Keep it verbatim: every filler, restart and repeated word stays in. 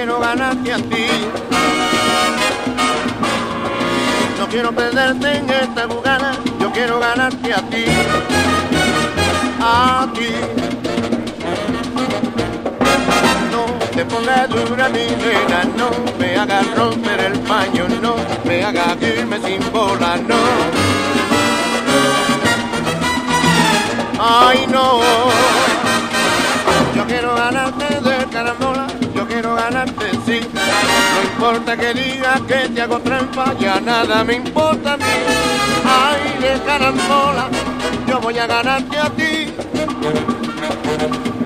quiero ganarte a ti. No quiero perderte en esta jugada, yo quiero ganarte a ti, a ti. No te pongas dura mi nena, no me hagas romper el paño, no me hagas irme sin bola, no. Ay no, yo quiero ganarte de carambola, yo quiero ganarte sí. No importa que digas que te hago trampa, ya nada me importa a mí. Ay de carambola, yo voy a ganarte a ti.